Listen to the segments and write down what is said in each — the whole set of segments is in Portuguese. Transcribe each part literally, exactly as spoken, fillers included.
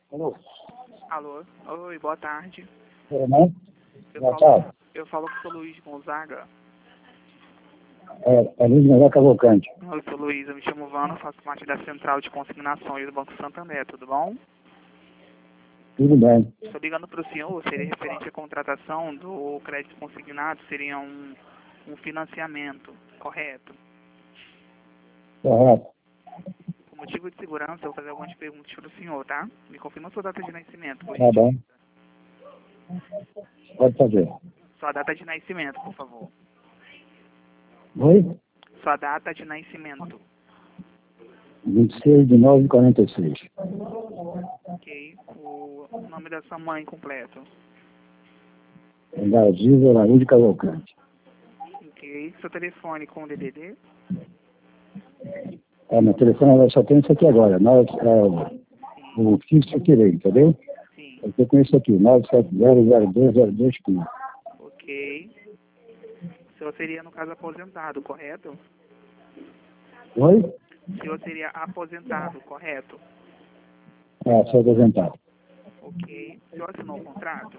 Alô? Alô? Oi, boa tarde. É, né? Eu Boa falo, tarde. eu falo com o seu Luiz Gonzaga. É, é Luiz Gonzaga Cavalcante. Oi, seu Luiz, eu me chamo Vano, faço parte da Central de Consignações do Banco Santander, tudo bom? Tudo bem. Estou ligando para o senhor, seria referente à contratação do crédito consignado, seria um, um financiamento, correto? Correto. Por motivo de segurança, eu vou fazer algumas perguntas para o senhor, tá? Me confirma sua data de nascimento, por Tá gentileza. bem. Pode fazer. Sua data de nascimento, por favor. Oi? Sua data de nascimento. vinte e seis de nove de quarenta e seis. Ok. O nome da sua mãe completo. Da Gisa Araújo Cavalcante. Ok. Seu telefone com D D D? É, meu telefone ela só tem isso aqui agora. Nove, é, o fixo eu tirei, entendeu? Sim. Eu tô com isso aqui, nove sete zero zero dois zero dois quinze. Ok. O senhor seria, no caso, aposentado, correto? Oi? O senhor seria aposentado, correto? É, sou aposentado. Ok. O senhor assinou o contrato?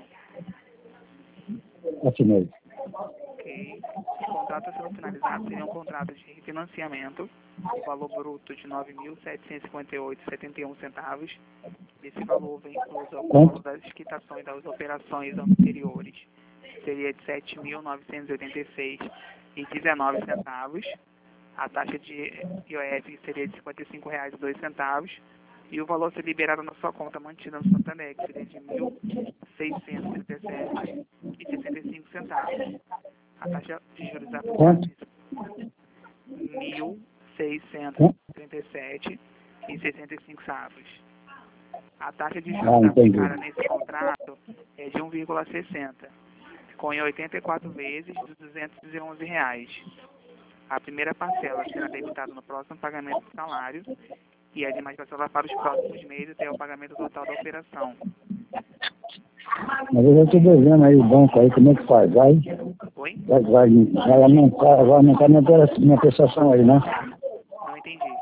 Assinei. Ok. O contrato a ser finalizado seria um contrato de refinanciamento, o valor bruto de nove mil setecentos e cinquenta e oito vírgula setenta e um centavos. Esse valor vem incluso o valor Quanto? das quitações das operações anteriores. Seria de sete mil novecentos e oitenta e seis vírgula dezenove centavos. A taxa de I O F seria de cinquenta e cinco reais e dois centavos. E o valor a ser liberado na sua conta mantida no Santander, que seria de mil seiscentos e trinta e sete reais e sessenta e cinco centavos. A taxa de juros aplicada Quanto? mil seiscentos Quanto? e trinta e sete e sessenta e cinco centavos. A taxa de Ah, juros entendi. aplicada nesse contrato é de um vírgula sessenta, com em oitenta e quatro vezes de duzentos e onze reais. A primeira parcela será debitada no próximo pagamento do salário e a demais parcela para os próximos meses até o pagamento total da operação. Mas eu já estou devendo aí o banco aí, como é que faz? Vai, Oi? vai, vai, vai aumentar, vai aumentar minha, opera- minha prestação aí, né? Não entendi.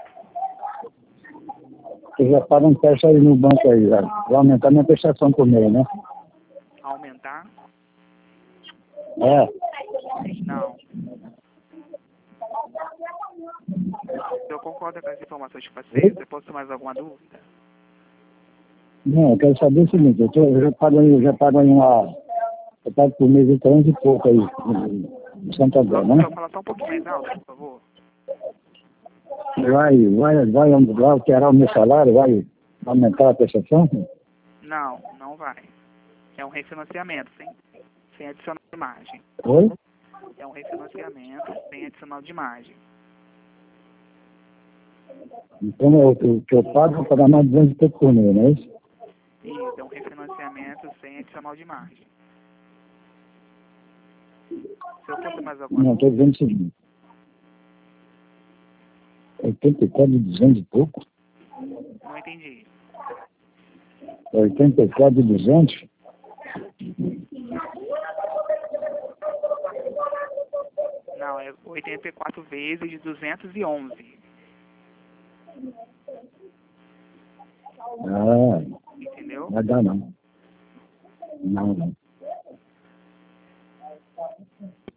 Você já paga um teste aí no banco aí, já. Vai aumentar minha prestação por mês, né? Aumentar? É. Não. Eu concordo com as informações que passei. Você possui mais alguma dúvida? Não, eu quero saber o seguinte, eu, tô, eu já pago aí, eu já pago aí uma. Eu pago por mês de trezentos e pouco aí, em Santander, Só, né? só falar só um pouquinho mais alto, por favor. Vai, vai, vai, vai alterar o meu salário, vai aumentar a prestação? Não, não vai. É um refinanciamento, sem, sem adicional de margem. Oi? É um refinanciamento sem adicional de margem. Então eu, eu, que eu pago para pagar mais de duzentos e pouco por mês, não é isso? Isso, é um refinanciamento sem adicional de margem. Se eu fosse mais alguma Não, estou dúvida, dizendo o seguinte. oitenta e quatro de duzentos e pouco? não entendi. oitenta e quatro de duzentos? Não, é oitenta e quatro vezes de duzentos e onze. Ah, Entendeu? não vai dar não. Não, não.